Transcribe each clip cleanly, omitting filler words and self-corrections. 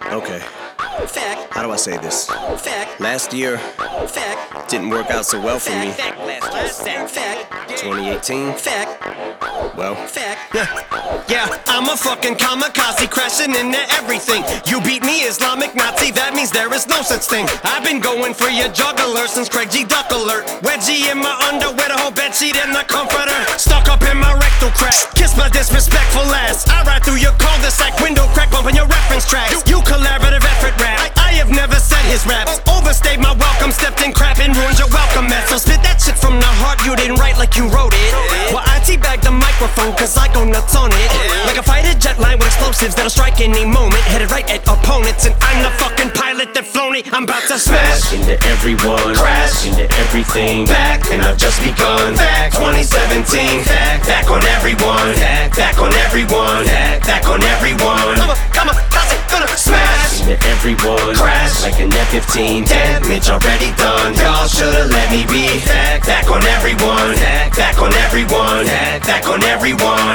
Okay. Fact. How do I say this? Fact. Last year Fact. didn't work out so well for me. Fact. Fact. 2018, Fact. well, Fact. Yeah, I'm a fucking kamikaze crashing into everything. You beat me, Islamic Nazi, that means there is no such thing. I've been going for your juggler since Craig G. Duck Alert. Wedgie in my underwear, the whole bedsheet in the comforter. Stuck up in my rectal crack, kiss my disrespectful ass. I ride through your cul-de-sac, window crack, bumping your reference tracks. You collaborative effort rap, I have never said his raps. Overstayed my welcome, stepped in crap and ruined your welcome mess. So spit that shit from the heart, you didn't write like you wrote it. Well, I teabag the microphone cause I go nuts on it. Like a fighter jet line with explosives that'll strike any moment. Headed right at opponents and I'm the fucking pilot that flown it. I'm about to smash into everyone, crash into everything. Back, and I've just begun. Back 2017, back on everyone. Back on everyone. Back on everyone. Come on, gonna smash into everyone, crash like an F-15. Damage already done. Y'all should've let me be. Back on everyone. Back on everyone. Back on everyone.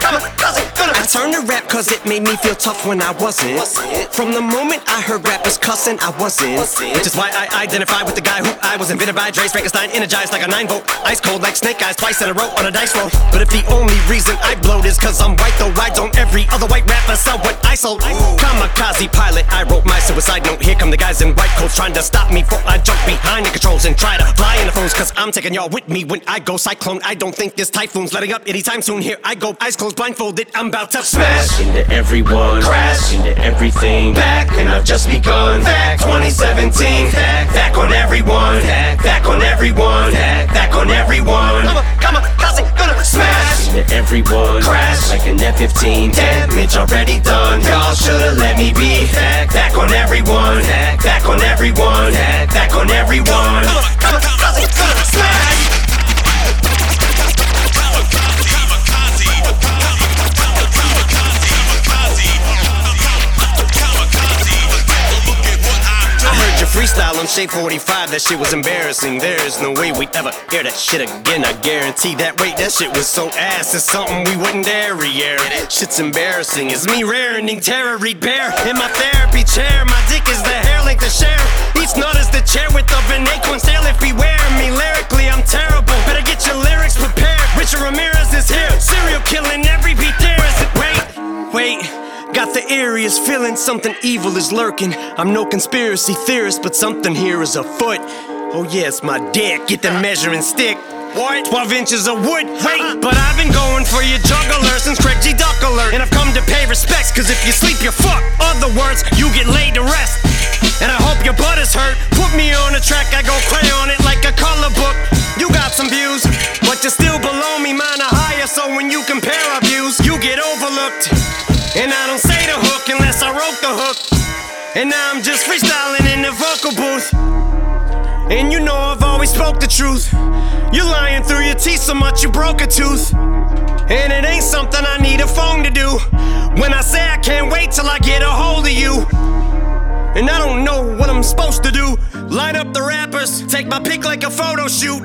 I turned to rap cause it made me feel tough when I wasn't. From the moment I heard rappers cussing, I wasn't. Which is why I identify with the guy who I was invented by. Dre Frankenstein, energized like a 9-volt. Ice cold like snake eyes, twice in a row on a dice roll. But if the only reason I blowed is cause I'm white, though why don't every other white rapper sell what I sold? Kamikaze pilot, I wrote my suicide note. Here come the guys in white coats trying to stop me before I jump behind the controls and try to fly in the phones. Cause I'm taking y'all with me when I go cyclone. I don't think this typhoon's letting up anytime soon. Here I go, eyes closed, blindfolded, I'm about to smash into everyone, crash into everything. Back, and I've just begun. Back 2017, back on everyone. Back on everyone. Back on everyone. Kamikaze, gonna smash into everyone, crash like an F-15. Damage already done. Y'all should've let me be. Back on everyone. Back on everyone. Back on everyone. Kamikaze, gonna smash. Freestyle on Shape 45, that shit was embarrassing. There's no way we'd ever hear that shit again. I guarantee that. Wait, that shit was so ass. It's something we wouldn't dare re-air. Shit's embarrassing. It's me raring terror, read bear in my therapy chair. My dick is the hair length to share. Each nut is the chair width of an acorn tail. If beware me lyrically, I'm terrible. Better get your lyrics prepared. Richard Ramirez is here, serial killing every beat there. Is it? Wait. Got the eeriest feeling something evil is lurking. I'm no conspiracy theorist, but something here is afoot. Oh yeah, it's my dick. Get the measuring stick. What? 12 inches of wood. Wait, but I've been going for your juggler since Craig G. Duck Alert. And I've come to pay respects, cause if you sleep, you're fucked. Other words, you get laid to rest. And I hope your butt is hurt. Put me on a track, I go crayon it like a color book. You got some views, but you're still below me, mine are higher. So when you compare our views, you get overlooked. And I don't say the hook unless I wrote the hook. And now I'm just freestyling in the vocal booth. And you know I've always spoke the truth. You're lying through your teeth so much you broke a tooth. And it ain't something I need a phone to do. When I say I can't wait till I get a hold of you. And I don't know what I'm supposed to do. Line up the rappers, take my pick like a photo shoot.